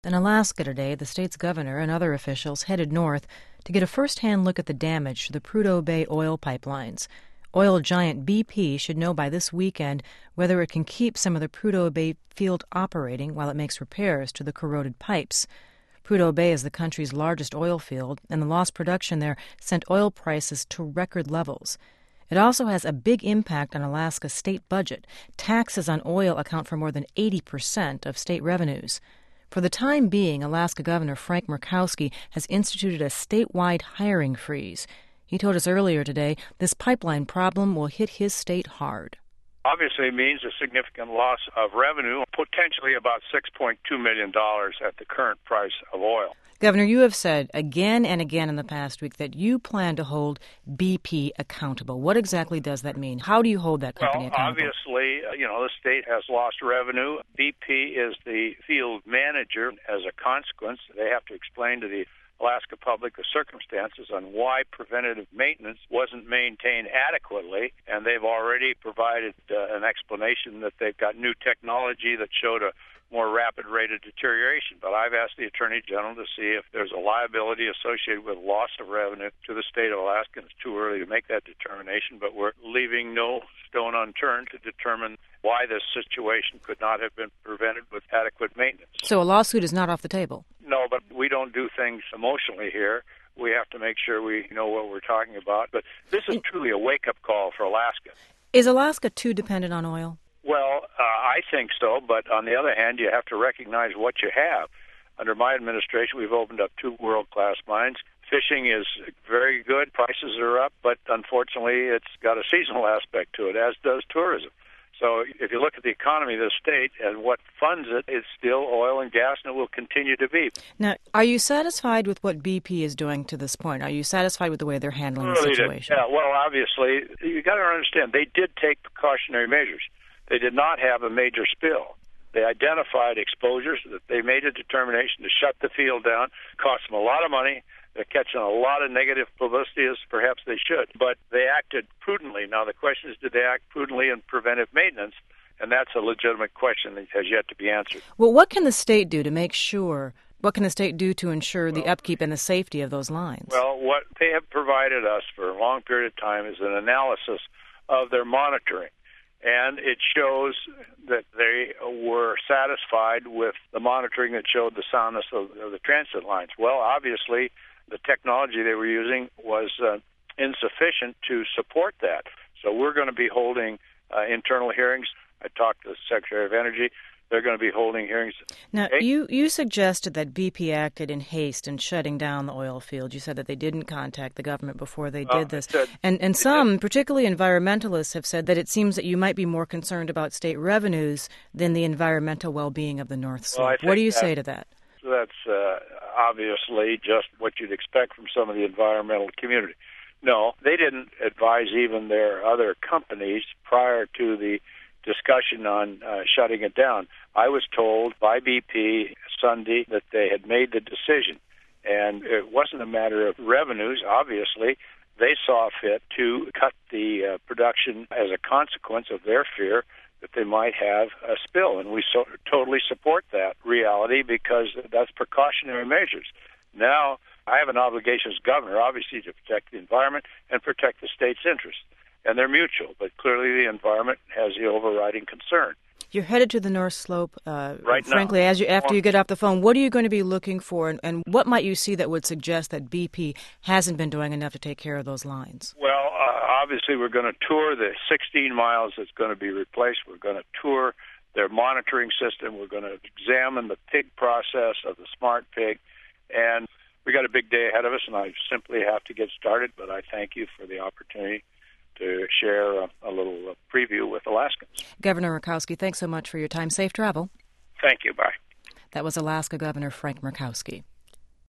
In Alaska today, the state's governor and other officials headed north to get a first-hand look at the damage to the Prudhoe Bay oil pipelines. Oil giant BP should know by this weekend whether it can keep some of the Prudhoe Bay field operating while it makes repairs to the corroded pipes. Prudhoe Bay is the country's largest oil field, and the lost production there sent oil prices to record levels. It also has a big impact on Alaska's state budget. Taxes on oil account for more than 80% of state revenues. For the time being, Alaska Governor Frank Murkowski has instituted a statewide hiring freeze. He told us earlier today this pipeline problem will hit his state hard. Obviously it means a significant loss of revenue, potentially about $6.2 million at the current price of oil. Governor, you have said again and again in the past week that you plan to hold BP accountable. What exactly does that mean? How do you hold that company accountable? Obviously, the state has lost revenue. BP is the field manager. As a consequence, they have to explain to the Alaska public the circumstances on why preventative maintenance wasn't maintained adequately, and they've already provided an explanation that they've got new technology that showed a more rapid rate of deterioration. But I've asked the Attorney General to see if there's a liability associated with loss of revenue to the state of Alaska. It's too early to make that determination, but we're leaving no stone unturned to determine why this situation could not have been prevented with adequate maintenance. So a lawsuit is not off the table? No, but we don't do things emotionally here. We have to make sure we know what we're talking about. But this is truly a wake-up call for Alaska. Is Alaska too dependent on oil? Well, I think so, but on the other hand, you have to recognize what you have. Under my administration, we've opened up 2 world-class mines. Fishing is very good. Prices are up, but unfortunately, it's got a seasonal aspect to it, as does tourism. So if you look at the economy of the state and what funds it, it's still oil and gas, and it will continue to be. Now, are you satisfied with what BP is doing to this point? Are you satisfied with the way they're handling the situation? Yeah, well, obviously, you got to understand, they did take precautionary measures. They did not have a major spill. They identified exposures. They made a determination to shut the field down. It cost them a lot of money. They're catching a lot of negative publicity, as perhaps they should. But they acted prudently. Now, the question is, did they act prudently in preventive maintenance? And that's a legitimate question that has yet to be answered. Well, what can the state do to make sure? What can the state do to ensure the upkeep and the safety of those lines? Well, what they have provided us for a long period of time is an analysis of their monitoring. And it shows that they were satisfied with the monitoring that showed the soundness of the transit lines. Well, obviously, the technology they were using was insufficient to support that. So we're going to be holding internal hearings. I talked to the Secretary of Energy. They're going to be holding hearings. Now, you suggested that BP acted in haste in shutting down the oil field. You said that they didn't contact the government before they did this. And some, particularly environmentalists, have said that it seems that you might be more concerned about state revenues than the environmental well-being of the North Slope. What do you say to that? That's obviously just what you'd expect from some of the environmental community. No, they didn't advise even their other companies prior to the discussion on shutting it down. I was told by BP Sunday that they had made the decision, and it wasn't a matter of revenues. Obviously, they saw fit to cut the production as a consequence of their fear that they might have a spill, and we totally support that reality because that's precautionary measures. Now, I have an obligation as governor, obviously, to protect the environment and protect the state's interests. And they're mutual, but clearly the environment has the overriding concern. You're headed to the North Slope, right frankly, now. After you get off the phone. What are you going to be looking for, and what might you see that would suggest that BP hasn't been doing enough to take care of those lines? Well, obviously we're going to tour the 16 miles that's going to be replaced. We're going to tour their monitoring system. We're going to examine the pig process of the smart pig. And we got a big day ahead of us, and I simply have to get started, but I thank you for the opportunity to share a little preview with Alaskans. Governor Murkowski, thanks so much for your time. Safe travel. Thank you. Bye. That was Alaska Governor Frank Murkowski.